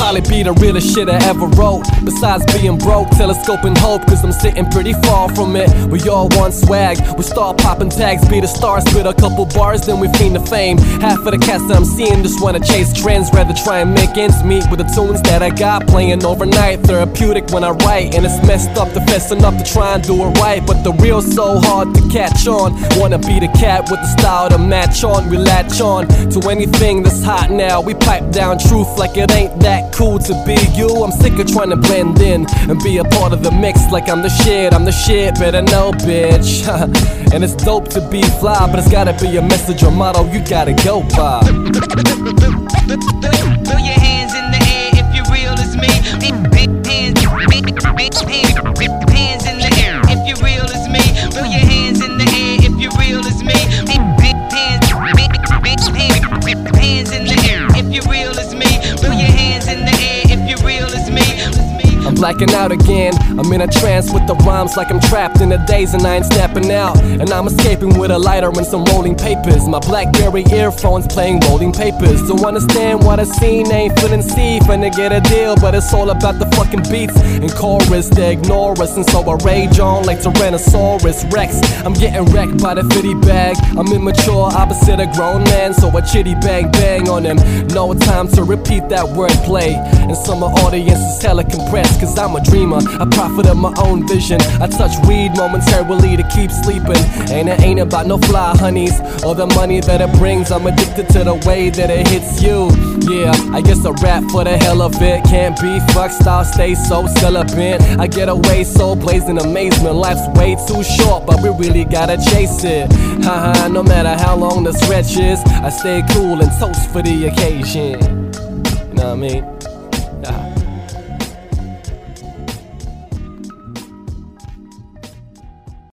probably be the realest shit I ever wrote. Besides being broke, telescoping hope, cause I'm sitting pretty far from it. We all want swag, we start popping tags, be the stars, spit a couple bars, then we fiend the fame. Half of the cats that I'm seeing just wanna chase trends, rather try and make ends meet with the tunes that I got playing overnight. Therapeutic when I write, and it's messed up to fess enough to try and do it right, but the real's so hard to catch on. Wanna be the cat with the style to match on. We latch on to anything that's hot now. We pipe down truth like it ain't that cool to be you. I'm sick of trying to blend in and be a part of the mix like I'm the shit, better know, bitch. And it's dope to be fly, but it's gotta be a message or motto you gotta go by. Throw your hands in the air if you're real as me. Hands in the air if you're real as me. Throw your hands in the air if you're real as me. Hands in the air if you're real as me. Throw your hands in the air if you're real as me. I'm blacking out again, I'm in a trance with the rhymes like I'm trapped in a daze and I ain't snapping out. And I'm escaping with a lighter and some rolling papers. My BlackBerry earphones playing rolling papers. Don't understand what I seen, ain't feeling see, finna get a deal, but it's all about the fucking beats and chorus. They ignore us and so I rage on like Tyrannosaurus Rex. I'm getting wrecked by the fitty bag, I'm immature, opposite a grown man, so I chitty bang bang on him. No time to repeat that wordplay, and some audience is hella compressed, cause I'm a dreamer, I profit of my own vision. I touch weed momentarily to keep sleeping, and it ain't about no fly honeys or the money that it brings. I'm addicted to the way that it hits you. Yeah, I guess I rap for the hell of it. Can't be fucked, style stay so celibate. I get away so blazing amazement. Life's way too short, but we really gotta chase it. Haha, no matter how long the stretch is, I stay cool and toast for the occasion. You know what I mean?